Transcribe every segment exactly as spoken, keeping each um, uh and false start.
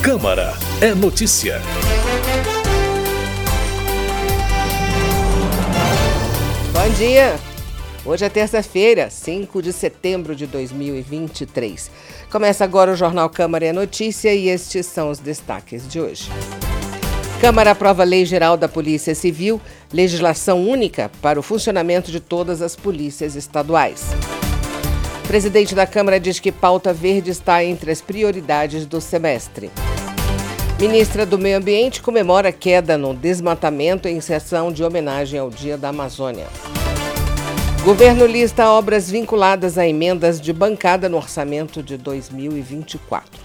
Câmara é notícia. Bom dia! Hoje é terça-feira, cinco de setembro de dois mil e vinte e três. Começa agora o Jornal Câmara é Notícia e estes são os destaques de hoje. Câmara aprova a Lei Geral da Polícia Civil, legislação única para o funcionamento de todas as polícias estaduais. O presidente da Câmara diz que pauta verde está entre as prioridades do semestre. Ministra do Meio Ambiente comemora queda no desmatamento em sessão de homenagem ao Dia da Amazônia. Governo lista obras vinculadas a emendas de bancada no orçamento de dois mil e vinte e quatro.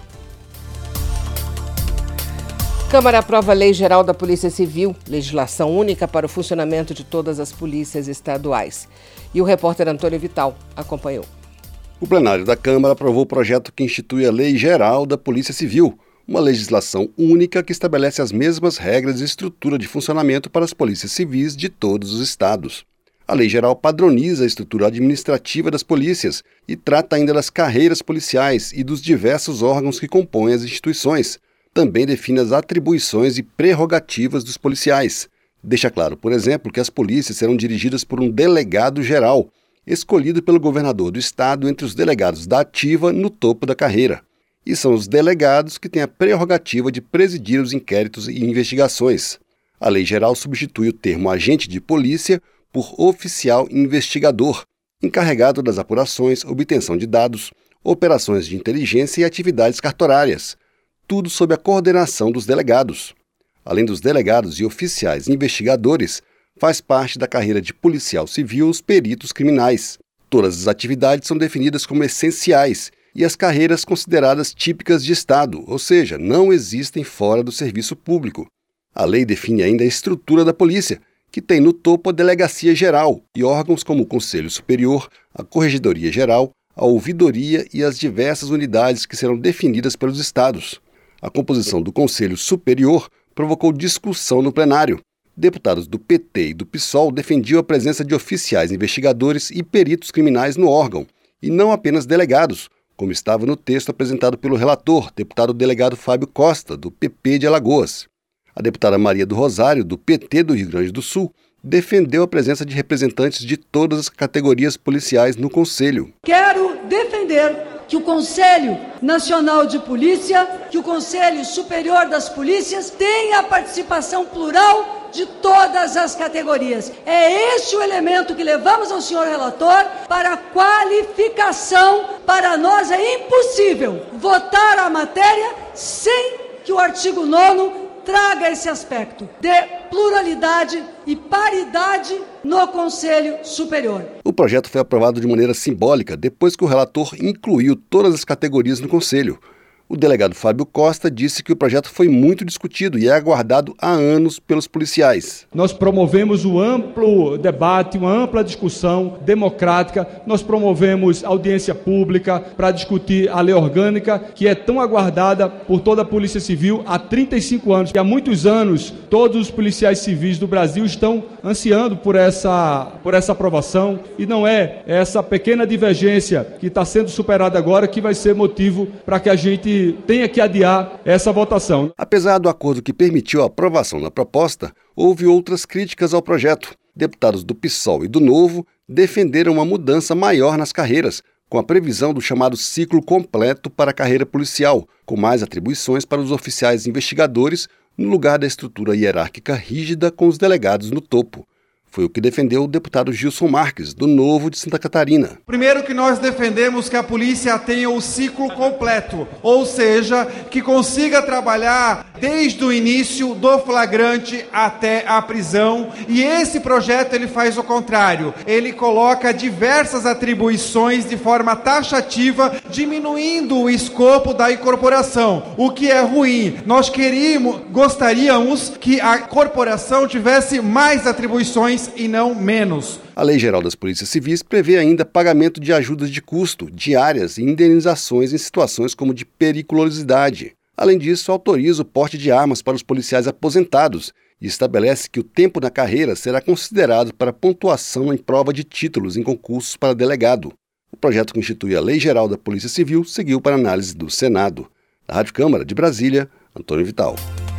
Câmara aprova a Lei Geral da Polícia Civil, legislação única para o funcionamento de todas as polícias estaduais. E o repórter Antônio Vital acompanhou. O plenário da Câmara aprovou o projeto que institui a Lei Geral da Polícia Civil, uma legislação única que estabelece as mesmas regras e estrutura de funcionamento para as polícias civis de todos os estados. A Lei Geral padroniza a estrutura administrativa das polícias e trata ainda das carreiras policiais e dos diversos órgãos que compõem as instituições. Também define as atribuições e prerrogativas dos policiais. Deixa claro, por exemplo, que as polícias serão dirigidas por um delegado geral, escolhido pelo governador do estado entre os delegados da ativa no topo da carreira. E são os delegados que têm a prerrogativa de presidir os inquéritos e investigações. A Lei Geral substitui o termo agente de polícia por oficial investigador, encarregado das apurações, obtenção de dados, operações de inteligência e atividades cartorárias, tudo sob a coordenação dos delegados. Além dos delegados e oficiais investigadores, faz parte da carreira de policial civil os peritos criminais. Todas as atividades são definidas como essenciais e as carreiras consideradas típicas de Estado, ou seja, não existem fora do serviço público. A lei define ainda a estrutura da polícia, que tem no topo a Delegacia Geral e órgãos como o Conselho Superior, a Corregedoria Geral, a Ouvidoria e as diversas unidades que serão definidas pelos estados. A composição do Conselho Superior provocou discussão no plenário. Deputados do P T e do PSOL defendiam a presença de oficiais investigadores e peritos criminais no órgão, e não apenas delegados, como estava no texto apresentado pelo relator, deputado delegado Fábio Costa, do P P de Alagoas. A deputada Maria do Rosário, do P T do Rio Grande do Sul, defendeu a presença de representantes de todas as categorias policiais no Conselho. Quero defender que o Conselho Nacional de Polícia, que o Conselho Superior das Polícias tenha a participação plural de todas as categorias. É este o elemento que levamos ao senhor relator para qualificação. Para nós é impossível votar a matéria sem que o artigo nono traga esse aspecto de pluralidade e paridade no Conselho Superior. O projeto foi aprovado de maneira simbólica depois que o relator incluiu todas as categorias no Conselho. O delegado Fábio Costa disse que o projeto foi muito discutido e é aguardado há anos pelos policiais. Nós promovemos um amplo debate, uma ampla discussão democrática. Nós promovemos audiência pública para discutir a lei orgânica, que é tão aguardada por toda a Polícia Civil há trinta e cinco anos. E há muitos anos, todos os policiais civis do Brasil estão ansiando por essa, por essa aprovação. E não é essa pequena divergência que está sendo superada agora que vai ser motivo para que a gente tenha que adiar essa votação. Apesar do acordo que permitiu a aprovação da proposta, houve outras críticas ao projeto. Deputados do PSOL e do Novo defenderam uma mudança maior nas carreiras, com a previsão do chamado ciclo completo para a carreira policial, com mais atribuições para os oficiais investigadores, no lugar da estrutura hierárquica rígida com os delegados no topo. Foi o que defendeu o deputado Gilson Marques, do Novo de Santa Catarina. Primeiro que nós defendemos que a polícia tenha o ciclo completo, ou seja, que consiga trabalhar desde o início do flagrante até a prisão. E esse projeto ele faz o contrário. Ele coloca diversas atribuições de forma taxativa, diminuindo o escopo da incorporação, o que é ruim. Nós queríamos, gostaríamos que a corporação tivesse mais atribuições e não menos. A Lei Geral das Polícias Civis prevê ainda pagamento de ajudas de custo, diárias e indenizações em situações como de periculosidade. Além disso, autoriza o porte de armas para os policiais aposentados e estabelece que o tempo na carreira será considerado para pontuação em prova de títulos em concursos para delegado. O projeto que institui a Lei Geral da Polícia Civil seguiu para análise do Senado. Da Rádio Câmara de Brasília, Antônio Vital.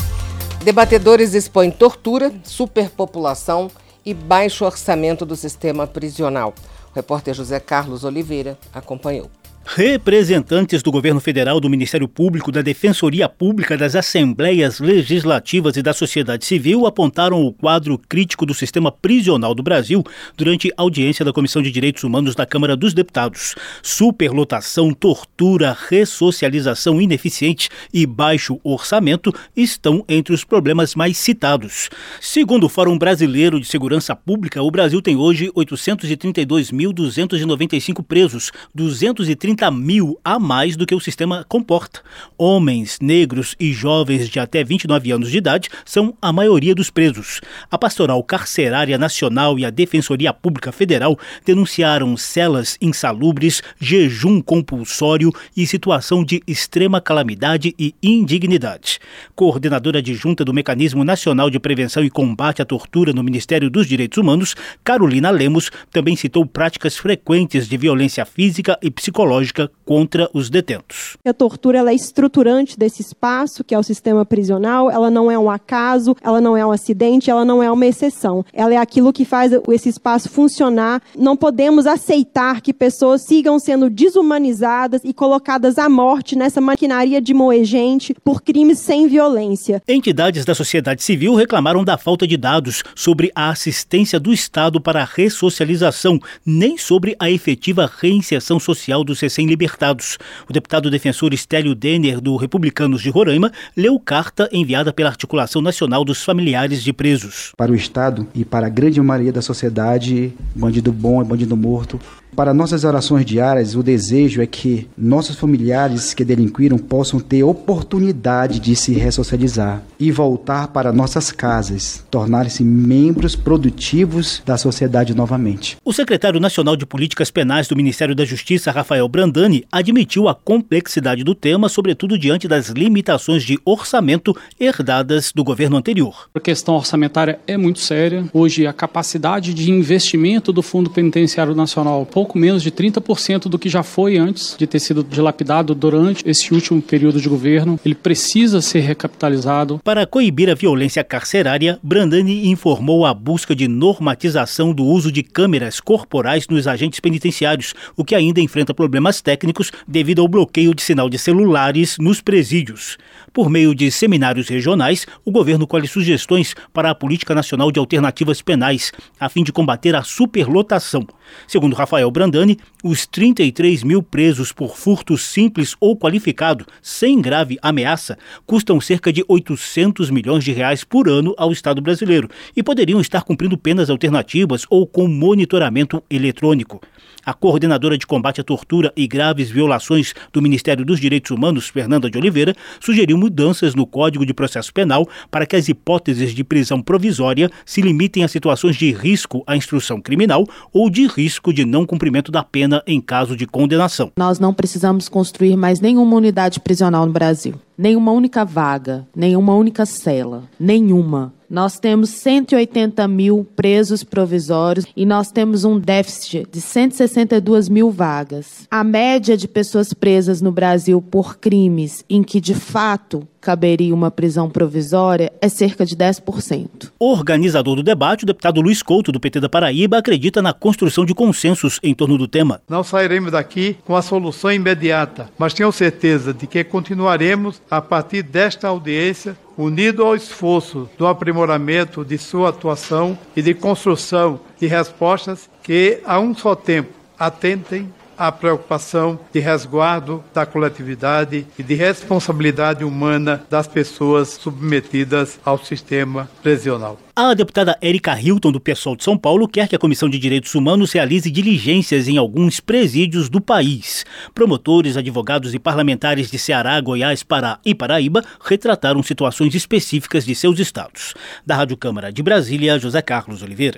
Debatedores expõem tortura, superpopulação e baixo orçamento do sistema prisional. O repórter José Carlos Oliveira acompanhou. Representantes do governo federal, do Ministério Público, da Defensoria Pública, das Assembleias Legislativas e da sociedade civil apontaram o quadro crítico do sistema prisional do Brasil durante audiência da Comissão de Direitos Humanos da Câmara dos Deputados. Superlotação, tortura, ressocialização ineficiente e baixo orçamento estão entre os problemas mais citados. Segundo o Fórum Brasileiro de Segurança Pública, o Brasil tem hoje oitocentos e trinta e dois mil duzentos e noventa e cinco presos, duzentos e trinta mil a mais do que o sistema comporta. Homens, negros e jovens de até vinte e nove anos de idade são a maioria dos presos. A Pastoral Carcerária Nacional e a Defensoria Pública Federal denunciaram celas insalubres, jejum compulsório e situação de extrema calamidade e indignidade. Coordenadora adjunta do Mecanismo Nacional de Prevenção e Combate à Tortura no Ministério dos Direitos Humanos, Carolina Lemos, também citou práticas frequentes de violência física e psicológica contra os detentos. A tortura ela é estruturante desse espaço, que é o sistema prisional, ela não é um acaso, ela não é um acidente, ela não é uma exceção. Ela é aquilo que faz esse espaço funcionar. Não podemos aceitar que pessoas sigam sendo desumanizadas e colocadas à morte nessa maquinaria de moer gente por crimes sem violência. Entidades da sociedade civil reclamaram da falta de dados sobre a assistência do Estado para a ressocialização, nem sobre a efetiva reinserção social dos recém-libertados. O deputado defensor Stélio Denner, do Republicanos de Roraima, leu carta enviada pela Articulação Nacional dos Familiares de Presos. Para o Estado e para a grande maioria da sociedade, bandido bom é bandido morto. Para nossas orações diárias, o desejo é que nossos familiares que delinquiram possam ter oportunidade de se ressocializar e voltar para nossas casas, tornar-se membros produtivos da sociedade novamente. O secretário nacional de Políticas Penais do Ministério da Justiça, Rafael Brandani, admitiu a complexidade do tema, sobretudo diante das limitações de orçamento herdadas do governo anterior. A questão orçamentária é muito séria. Hoje, a capacidade de investimento do Fundo Penitenciário Nacional pouco menos de trinta por cento do que já foi antes de ter sido dilapidado durante esse último período de governo. Ele precisa ser recapitalizado. Para coibir a violência carcerária, Brandani informou a busca de normatização do uso de câmeras corporais nos agentes penitenciários, o que ainda enfrenta problemas técnicos devido ao bloqueio de sinal de celulares nos presídios. Por meio de seminários regionais, o governo colhe sugestões para a Política Nacional de Alternativas Penais, a fim de combater a superlotação. Segundo Rafael Brandani, os trinta e três mil presos por furto simples ou qualificado, sem grave ameaça, custam cerca de oitocentos milhões de reais por ano ao Estado brasileiro e poderiam estar cumprindo penas alternativas ou com monitoramento eletrônico. A coordenadora de combate à tortura e graves violações do Ministério dos Direitos Humanos, Fernanda de Oliveira, sugeriu mudanças no Código de Processo Penal para que as hipóteses de prisão provisória se limitem a situações de risco à instrução criminal ou de risco de não cumprimento da pena em caso de condenação. Nós não precisamos construir mais nenhuma unidade prisional no Brasil. Nenhuma única vaga, nenhuma única cela, nenhuma. Nós temos cento e oitenta mil presos provisórios e nós temos um déficit de cento e sessenta e duas mil vagas. A média de pessoas presas no Brasil por crimes em que, de fato, caberia uma prisão provisória é cerca de dez por cento. O organizador do debate, o deputado Luiz Couto, do P T da Paraíba, acredita na construção de consensos em torno do tema. Não sairemos daqui com a solução imediata, mas tenho certeza de que continuaremos, a partir desta audiência, unido ao esforço do aprimoramento de sua atuação e de construção de respostas que, a um só tempo, atentem à preocupação de resguardo da coletividade e de responsabilidade humana das pessoas submetidas ao sistema prisional. A deputada Érica Hilton, do PSOL de São Paulo, quer que a Comissão de Direitos Humanos realize diligências em alguns presídios do país. Promotores, advogados e parlamentares de Ceará, Goiás, Pará e Paraíba retrataram situações específicas de seus estados. Da Rádio Câmara de Brasília, José Carlos Oliveira.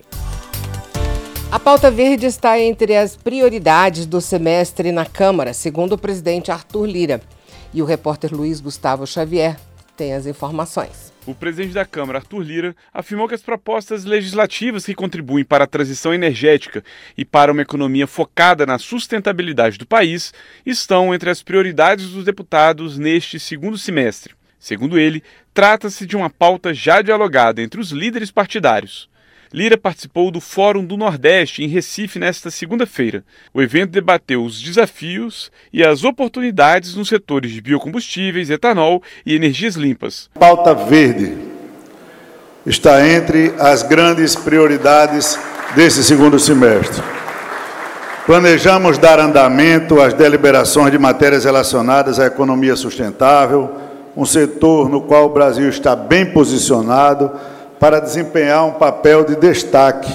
A pauta verde está entre as prioridades do semestre na Câmara, segundo o presidente Arthur Lira. E o repórter Luiz Gustavo Xavier tem as informações. O presidente da Câmara, Arthur Lira, afirmou que as propostas legislativas que contribuem para a transição energética e para uma economia focada na sustentabilidade do país estão entre as prioridades dos deputados neste segundo semestre. Segundo ele, trata-se de uma pauta já dialogada entre os líderes partidários. Lira participou do Fórum do Nordeste, em Recife, nesta segunda-feira. O evento debateu os desafios e as oportunidades nos setores de biocombustíveis, etanol e energias limpas. Pauta verde está entre as grandes prioridades desse segundo semestre. Planejamos dar andamento às deliberações de matérias relacionadas à economia sustentável, um setor no qual o Brasil está bem posicionado para desempenhar um papel de destaque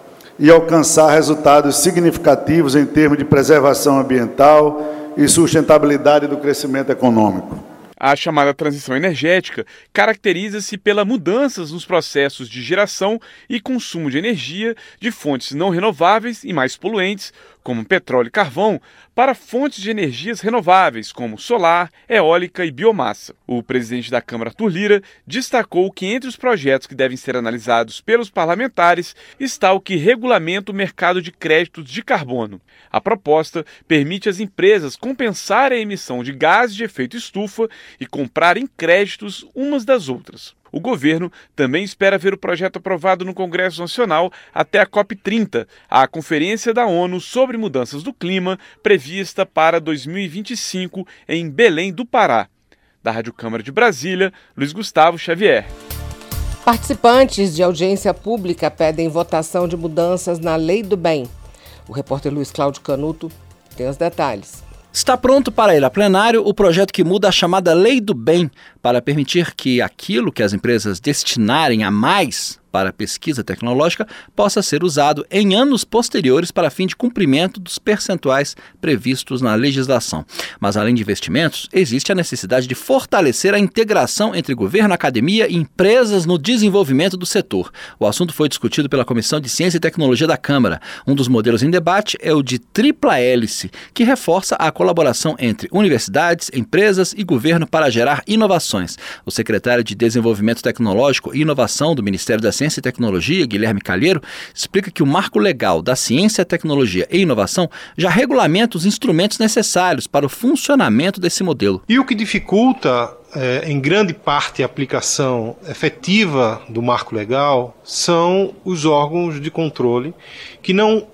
e alcançar resultados significativos em termos de preservação ambiental e sustentabilidade do crescimento econômico. A chamada transição energética caracteriza-se pelas mudanças nos processos de geração e consumo de energia de fontes não renováveis e mais poluentes, como petróleo e carvão, para fontes de energias renováveis, como solar, eólica e biomassa. O presidente da Câmara, Arthur Lira, destacou que entre os projetos que devem ser analisados pelos parlamentares está o que regulamenta o mercado de créditos de carbono. A proposta permite às empresas compensar a emissão de gases de efeito estufa e comprarem créditos umas das outras. O governo também espera ver o projeto aprovado no Congresso Nacional até a COP trinta, a Conferência da ONU sobre Mudanças do Clima, prevista para dois mil e vinte e cinco em Belém do Pará. Da Rádio Câmara de Brasília, Luiz Gustavo Xavier. Participantes de audiência pública pedem votação de mudanças na Lei do Bem. O repórter Luiz Cláudio Canuto tem os detalhes. Está pronto para ir a plenário o projeto que muda a chamada Lei do Bem, para permitir que aquilo que as empresas destinarem a mais para a pesquisa tecnológica possa ser usado em anos posteriores para fim de cumprimento dos percentuais previstos na legislação. Mas, além de investimentos, existe a necessidade de fortalecer a integração entre governo, academia e empresas no desenvolvimento do setor. O assunto foi discutido pela Comissão de Ciência e Tecnologia da Câmara. Um dos modelos em debate é o de tripla hélice, que reforça a colaboração entre universidades, empresas e governo para gerar inovações. O secretário de Desenvolvimento Tecnológico e Inovação do Ministério da Ciência e Tecnologia, Guilherme Calheiro, explica que o marco legal da ciência, tecnologia e inovação já regulamenta os instrumentos necessários para o funcionamento desse modelo. E o que dificulta, é, em grande parte, a aplicação efetiva do marco legal são os órgãos de controle que não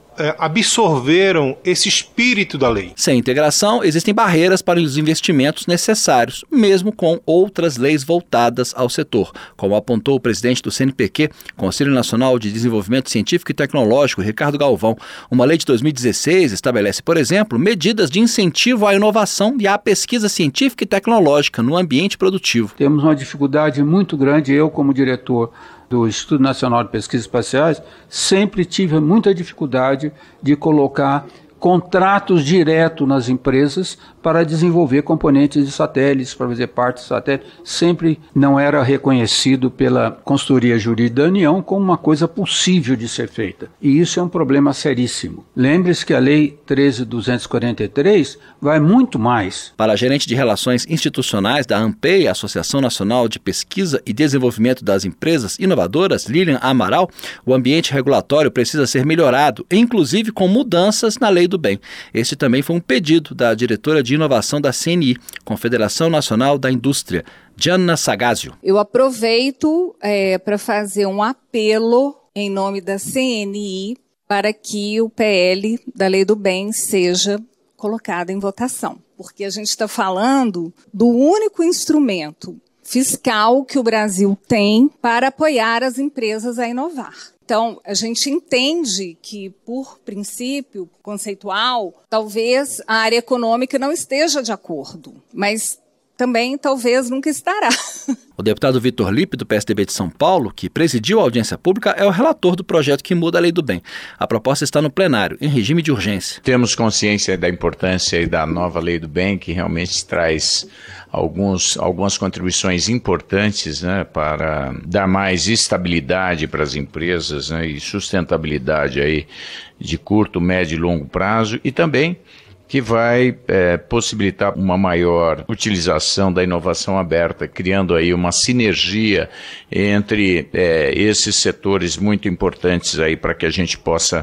absorveram esse espírito da lei. Sem integração, existem barreiras para os investimentos necessários, mesmo com outras leis voltadas ao setor, como apontou o presidente do C N P Q, Conselho Nacional de Desenvolvimento Científico e Tecnológico, Ricardo Galvão. Uma lei de dois mil e dezesseis estabelece, por exemplo, medidas de incentivo à inovação e à pesquisa científica e tecnológica no ambiente produtivo. Temos uma dificuldade muito grande, eu como diretor do Instituto Nacional de Pesquisas Espaciais, sempre tive muita dificuldade de colocar contratos diretos nas empresas para desenvolver componentes de satélites, para fazer parte de satélites. Sempre não era reconhecido pela consultoria jurídica da União como uma coisa possível de ser feita. E isso é um problema seríssimo. Lembre-se que a Lei treze mil duzentos e quarenta e três vai muito mais. Para a gerente de Relações Institucionais da ANPEI, Associação Nacional de Pesquisa e Desenvolvimento das Empresas Inovadoras, Lilian Amaral, o ambiente regulatório precisa ser melhorado, inclusive com mudanças na Lei do Bem. Este também foi um pedido da diretora de inovação da C N I, Confederação Nacional da Indústria, Diana Sagazio. Eu aproveito é, para fazer um apelo em nome da C N I para que o P L da Lei do Bem seja colocado em votação, porque a gente está falando do único instrumento fiscal que o Brasil tem para apoiar as empresas a inovar. Então, a gente entende que, por princípio conceitual, talvez a área econômica não esteja de acordo, mas também talvez nunca estará. O deputado Vitor Lippe, do P S D B de São Paulo, que presidiu a audiência pública, é o relator do projeto que muda a Lei do Bem. A proposta está no plenário, em regime de urgência. Temos consciência da importância da nova Lei do Bem, que realmente traz alguns, algumas contribuições importantes, né, para dar mais estabilidade para as empresas, né, e sustentabilidade aí de curto, médio e longo prazo, e também que vai é, possibilitar uma maior utilização da inovação aberta, criando aí uma sinergia entre é, esses setores muito importantes aí para que a gente possa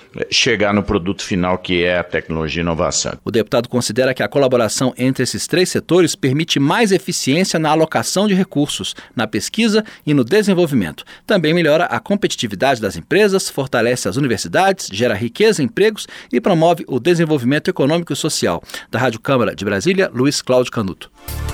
chegar no produto final, que é a tecnologia e inovação. O deputado considera que a colaboração entre esses três setores permite mais eficiência na alocação de recursos, na pesquisa e no desenvolvimento. Também melhora a competitividade das empresas, fortalece as universidades, gera riqueza, empregos e promove o desenvolvimento econômico e social. Da Rádio Câmara de Brasília, Luiz Cláudio Canuto.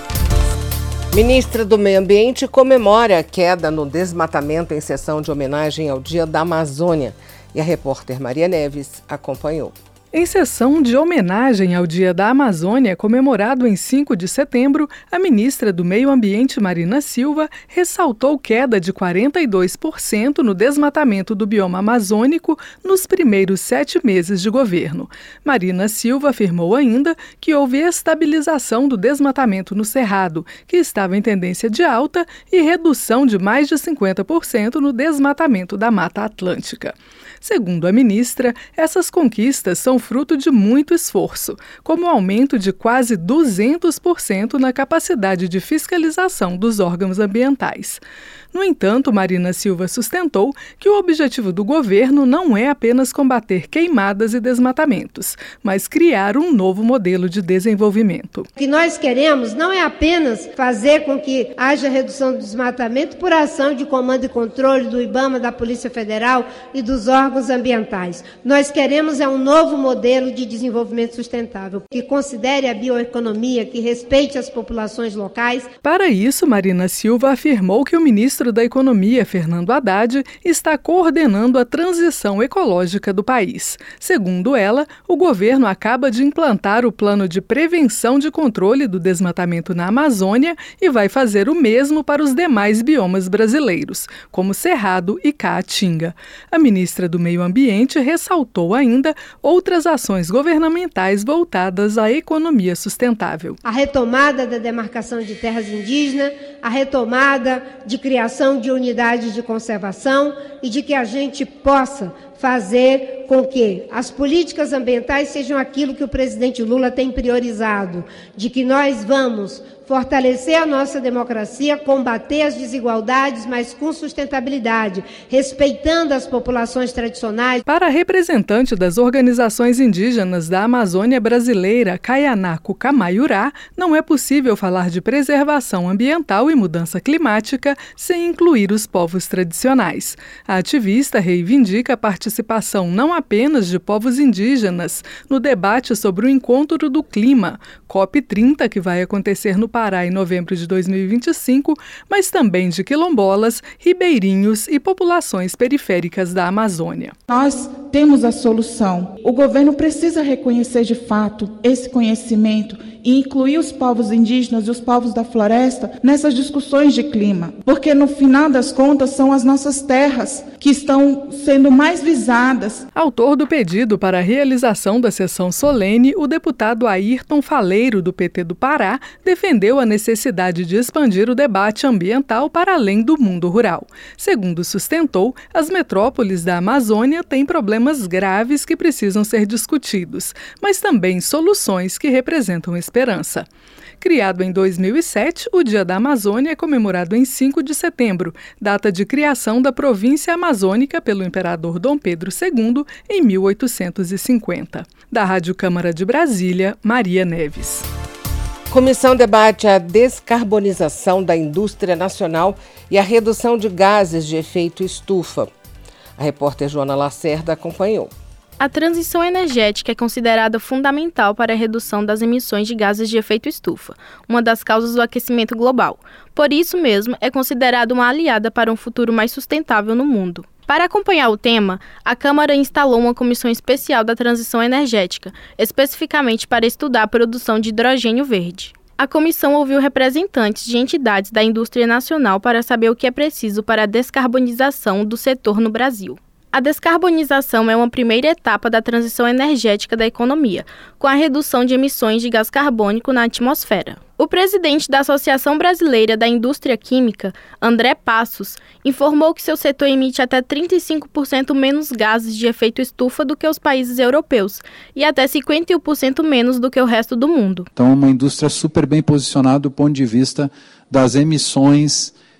Ministra do Meio Ambiente comemora a queda no desmatamento em sessão de homenagem ao Dia da Amazônia. E a repórter Maria Neves acompanhou. Em sessão de homenagem ao Dia da Amazônia, comemorado em cinco de setembro, a ministra do Meio Ambiente, Marina Silva, ressaltou queda de quarenta e dois por cento no desmatamento do bioma amazônico nos primeiros sete meses de governo. Marina Silva afirmou ainda que houve estabilização do desmatamento no Cerrado, que estava em tendência de alta, e redução de mais de cinquenta por cento no desmatamento da Mata Atlântica. Segundo a ministra, essas conquistas são fruto de muito esforço, como o aumento de quase duzentos por cento na capacidade de fiscalização dos órgãos ambientais. No entanto, Marina Silva sustentou que o objetivo do governo não é apenas combater queimadas e desmatamentos, mas criar um novo modelo de desenvolvimento. O que nós queremos não é apenas fazer com que haja redução do desmatamento por ação de comando e controle do IBAMA, da Polícia Federal e dos órgãos ambientais. Nós queremos é um novo modelo de desenvolvimento sustentável, que considere a bioeconomia, que respeite as populações locais. Para isso, Marina Silva afirmou que o ministro da Economia, Fernando Haddad, está coordenando a transição ecológica do país. Segundo ela, o governo acaba de implantar o plano de prevenção de controle do desmatamento na Amazônia e vai fazer o mesmo para os demais biomas brasileiros, como Cerrado e Caatinga. A ministra do Meio Ambiente ressaltou ainda outras ações governamentais voltadas à economia sustentável. A retomada da demarcação de terras indígenas, a retomada de criação de unidades de conservação e de que a gente possa fazer com que as políticas ambientais sejam aquilo que o presidente Lula tem priorizado, de que nós vamos fortalecer a nossa democracia, combater as desigualdades, mas com sustentabilidade, respeitando as populações tradicionais. Para a representante das organizações indígenas da Amazônia brasileira, Kayanaku Kamayurá, não é possível falar de preservação ambiental e mudança climática sem incluir os povos tradicionais. A ativista reivindica a participação não apenas de povos indígenas no debate sobre o Encontro do Clima, COP trinta, que vai acontecer no Pará em novembro de dois mil e vinte e cinco, mas também de quilombolas, ribeirinhos e populações periféricas da Amazônia. Nós temos a solução. O governo precisa reconhecer de fato esse conhecimento e incluir os povos indígenas e os povos da floresta nessas discussões de clima, porque no final das contas são as nossas terras que estão sendo mais visadas. Autor do pedido para a realização da sessão solene, o deputado Ayrton Faleiro, do P T do Pará, defendeu a necessidade de expandir o debate ambiental para além do mundo rural. Segundo sustentou, as metrópoles da Amazônia têm problemas graves que precisam ser discutidos, mas também soluções que representam esperança. Criado em dois mil e sete, o Dia da Amazônia é comemorado em cinco de setembro, data de criação da província amazônica pelo imperador Dom Pedro segundo em mil oitocentos e cinquenta. Da Rádio Câmara de Brasília, Maria Neves. Comissão debate a descarbonização da indústria nacional e a redução de gases de efeito estufa. A repórter Joana Lacerda acompanhou. A transição energética é considerada fundamental para a redução das emissões de gases de efeito estufa, uma das causas do aquecimento global. Por isso mesmo, é considerada uma aliada para um futuro mais sustentável no mundo. Para acompanhar o tema, a Câmara instalou uma comissão especial da transição energética, especificamente para estudar a produção de hidrogênio verde. A comissão ouviu representantes de entidades da indústria nacional para saber o que é preciso para a descarbonização do setor no Brasil. A descarbonização é uma primeira etapa da transição energética da economia, com a redução de emissões de gás carbônico na atmosfera. O presidente da Associação Brasileira da Indústria Química, André Passos, informou que seu setor emite até trinta e cinco por cento menos gases de efeito estufa do que os países europeus e até cinquenta e um por cento menos do que o resto do mundo. Então, é uma indústria super bem posicionada do ponto de vista das emissões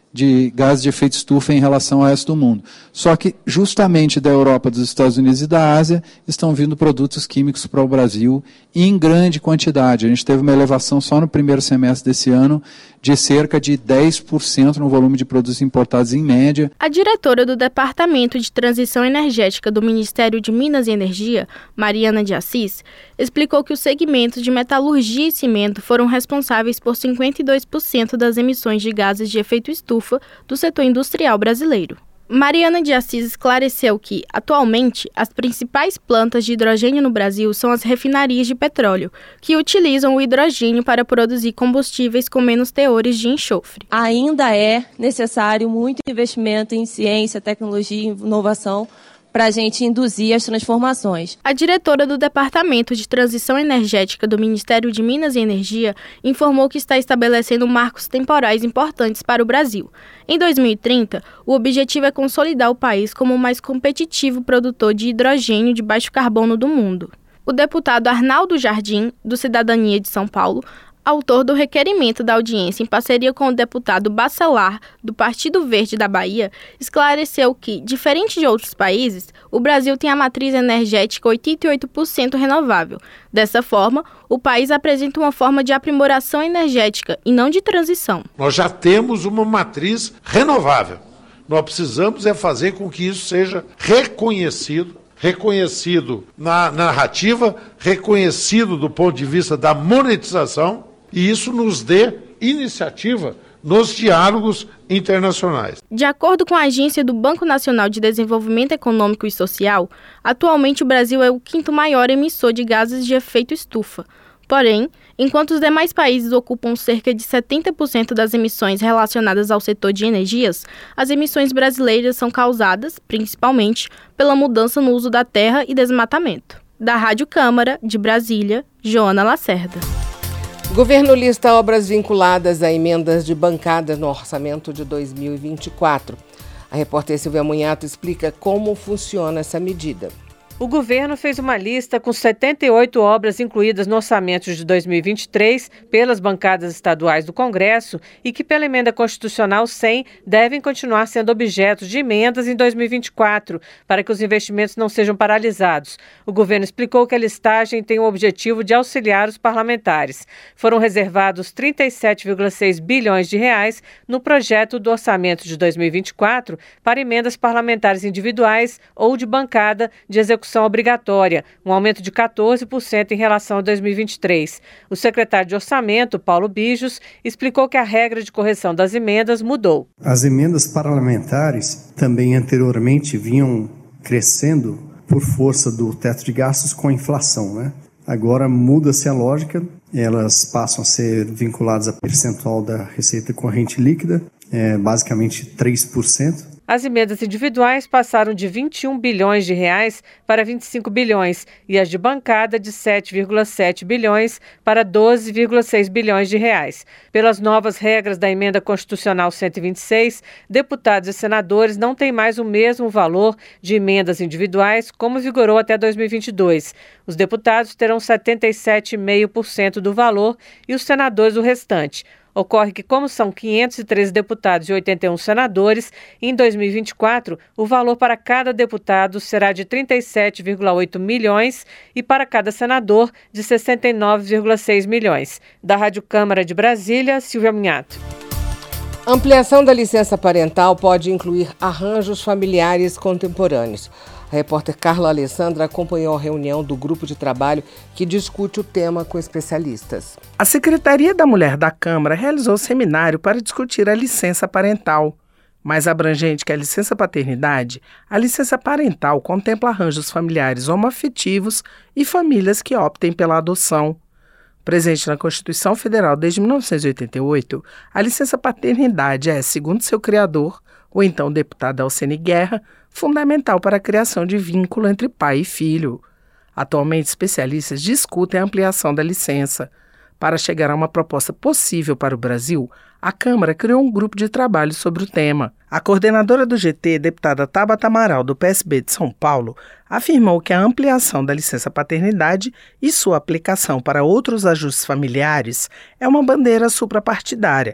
de gases de efeito estufa em relação ao resto do mundo. Só que, justamente da Europa, dos Estados Unidos e da Ásia, estão vindo produtos químicos para o Brasil em grande quantidade. A gente teve uma elevação só no primeiro semestre desse ano de cerca de dez por cento no volume de produtos importados em média. A diretora do Departamento de Transição Energética do Ministério de Minas e Energia, Mariana de Assis, explicou que os segmentos de metalurgia e cimento foram responsáveis por cinquenta e dois por cento das emissões de gases de efeito estufa do setor industrial brasileiro. Mariana de Assis esclareceu que, atualmente, as principais plantas de hidrogênio no Brasil são as refinarias de petróleo, que utilizam o hidrogênio para produzir combustíveis com menos teores de enxofre. Ainda é necessário muito investimento em ciência, tecnologia e inovação para a gente induzir as transformações. A diretora do Departamento de Transição Energética do Ministério de Minas e Energia informou que está estabelecendo marcos temporais importantes para o Brasil. Em dois mil e trinta, o objetivo é consolidar o país como o mais competitivo produtor de hidrogênio de baixo carbono do mundo. O deputado Arnaldo Jardim, do Cidadania de São Paulo, autor do requerimento da audiência em parceria com o deputado Bacelar, do Partido Verde da Bahia, esclareceu que, diferente de outros países, o Brasil tem a matriz energética oitenta e oito por cento renovável. Dessa forma, o país apresenta uma forma de aprimoração energética e não de transição. Nós já temos uma matriz renovável. Nós precisamos é fazer com que isso seja reconhecido, reconhecido na narrativa, reconhecido do ponto de vista da monetização, e isso nos dê iniciativa nos diálogos internacionais. De acordo com a agência do Banco Nacional de Desenvolvimento Econômico e Social, atualmente o Brasil é o quinto maior emissor de gases de efeito estufa. Porém, enquanto os demais países ocupam cerca de setenta por cento das emissões relacionadas ao setor de energias, as emissões brasileiras são causadas, principalmente, pela mudança no uso da terra e desmatamento. Da Rádio Câmara, de Brasília, Joana Lacerda. Governo lista obras vinculadas a emendas de bancada no orçamento de dois mil e vinte e quatro. A repórter Silvia Munhato explica como funciona essa medida. O governo fez uma lista com setenta e oito obras incluídas no orçamento de dois mil e vinte e três pelas bancadas estaduais do Congresso e que, pela emenda constitucional cem, devem continuar sendo objeto de emendas em dois mil e vinte e quatro, para que os investimentos não sejam paralisados. O governo explicou que a listagem tem o objetivo de auxiliar os parlamentares. Foram reservados trinta e sete vírgula seis bilhões de reais no projeto do orçamento de dois mil e vinte e quatro para emendas parlamentares individuais ou de bancada de execução obrigatória, um aumento de quatorze por cento em relação a dois mil e vinte e três. O secretário de Orçamento, Paulo Bijos, explicou que a regra de correção das emendas mudou. As emendas parlamentares também anteriormente vinham crescendo por força do teto de gastos com a inflação, né? Agora muda-se a lógica, elas passam a ser vinculadas a percentual da receita corrente líquida, é, basicamente três por cento. As emendas individuais passaram de vinte e um bilhões de reais para vinte e cinco bilhões e as de bancada de sete vírgula sete bilhões para doze vírgula seis bilhões de reais. Pelas novas regras da emenda constitucional cento e vinte e seis, deputados e senadores não têm mais o mesmo valor de emendas individuais como vigorou até dois mil e vinte e dois. Os deputados terão setenta e sete vírgula cinco por cento do valor e os senadores o restante. Ocorre que, como são quinhentos e treze deputados e oitenta e um senadores, em dois mil e vinte e quatro, o valor para cada deputado será de trinta e sete vírgula oito milhões e para cada senador de sessenta e nove vírgula seis milhões. Da Rádio Câmara de Brasília, Silvia Munhato. Ampliação da licença parental pode incluir arranjos familiares contemporâneos. A repórter Carla Alessandra acompanhou a reunião do grupo de trabalho que discute o tema com especialistas. A Secretaria da Mulher da Câmara realizou seminário para discutir a licença parental. Mais abrangente que a licença paternidade, a licença parental contempla arranjos familiares homoafetivos e famílias que optem pela adoção. Presente na Constituição Federal desde mil novecentos e oitenta e oito, a licença paternidade é, segundo seu criador, o então deputado Alcene Guerra, fundamental para a criação de vínculo entre pai e filho. Atualmente, especialistas discutem a ampliação da licença. Para chegar a uma proposta possível para o Brasil, a Câmara criou um grupo de trabalho sobre o tema. A coordenadora do G T, deputada Tabata Amaral, do P S B de São Paulo, afirmou que a ampliação da licença paternidade e sua aplicação para outros ajustes familiares é uma bandeira suprapartidária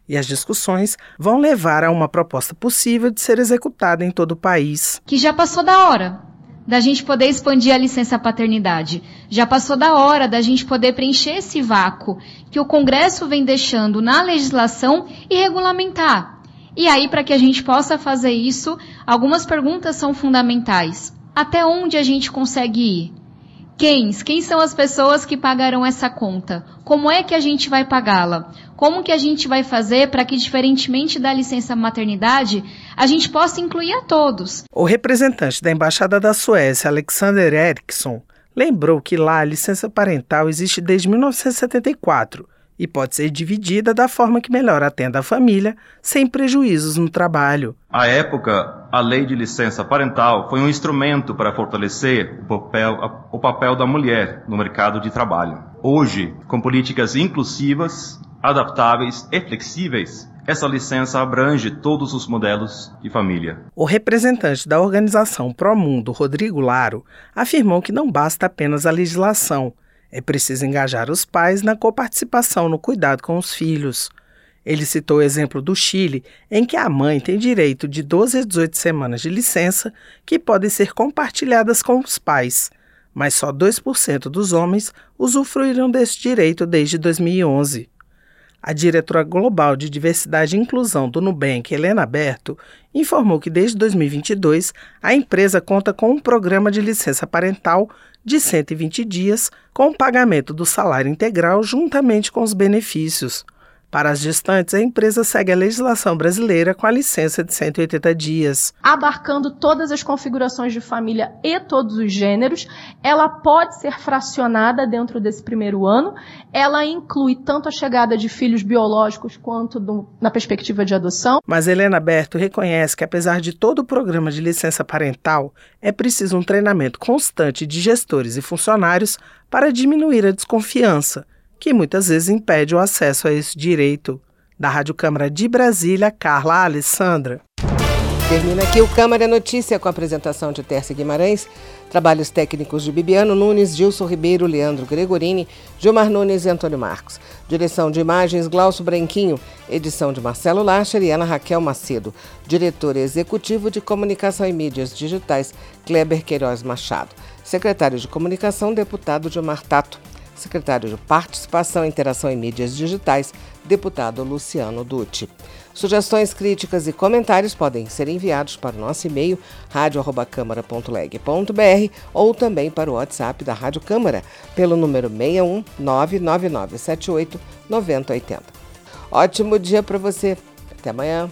E as discussões vão levar a uma proposta possível de ser executada em todo o país. Que já passou da hora da gente poder expandir a licença paternidade. Já passou da hora da gente poder preencher esse vácuo que o Congresso vem deixando na legislação e regulamentar. E aí, para que a gente possa fazer isso, algumas perguntas são fundamentais. Até onde a gente consegue ir? Quem? Quem são as pessoas que pagarão essa conta? Como é que a gente vai pagá-la? Como que a gente vai fazer para que, diferentemente da licença maternidade, a gente possa incluir a todos? O representante da Embaixada da Suécia, Alexander Eriksson, lembrou que lá a licença parental existe desde mil novecentos e setenta e quatro e pode ser dividida da forma que melhor atenda a família, sem prejuízos no trabalho. À época, a lei de licença parental foi um instrumento para fortalecer o papel, o papel da mulher no mercado de trabalho. Hoje, com políticas inclusivas, adaptáveis e flexíveis, essa licença abrange todos os modelos de família. O representante da organização Promundo, Rodrigo Laro, afirmou que não basta apenas a legislação. É preciso engajar os pais na coparticipação no cuidado com os filhos. Ele citou o exemplo do Chile, em que a mãe tem direito de doze a dezoito semanas de licença que podem ser compartilhadas com os pais, mas só dois por cento dos homens usufruíram desse direito desde dois mil e onze. A diretora global de diversidade e inclusão do Nubank, Helena Berto, informou que desde dois mil e vinte e dois a empresa conta com um programa de licença parental de cento e vinte dias, com o pagamento do salário integral juntamente com os benefícios. Para as gestantes, a empresa segue a legislação brasileira com a licença de cento e oitenta dias. Abarcando todas as configurações de família e todos os gêneros, ela pode ser fracionada dentro desse primeiro ano. Ela inclui tanto a chegada de filhos biológicos quanto do, na perspectiva de adoção. Mas Helena Berto reconhece que, apesar de todo o programa de licença parental, é preciso um treinamento constante de gestores e funcionários para diminuir a desconfiança, que muitas vezes impede o acesso a esse direito. Da Rádio Câmara de Brasília, Carla Alessandra. Termina aqui o Câmara Notícia com a apresentação de Tércia Guimarães, trabalhos técnicos de Bibiano Nunes, Gilson Ribeiro, Leandro Gregorini, Gilmar Nunes e Antônio Marcos. Direção de imagens, Glaucio Branquinho. Edição de Marcelo Lacher e Ana Raquel Macedo. Diretor executivo de Comunicação e Mídias Digitais, Kleber Queiroz Machado. Secretário de Comunicação, deputado Gilmar Tato. Secretário de Participação, Interação e Mídias Digitais, deputado Luciano Dutti. Sugestões, críticas e comentários podem ser enviados para o nosso e-mail rádio arroba câmara ponto leg ponto br ou também para o WhatsApp da Rádio Câmara, pelo número seis um nove nove nove sete oito nove zero oito zero. Ótimo dia para você. Até amanhã.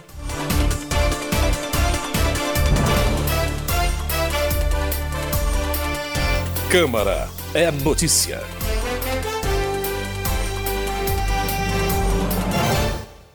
Câmara é notícia.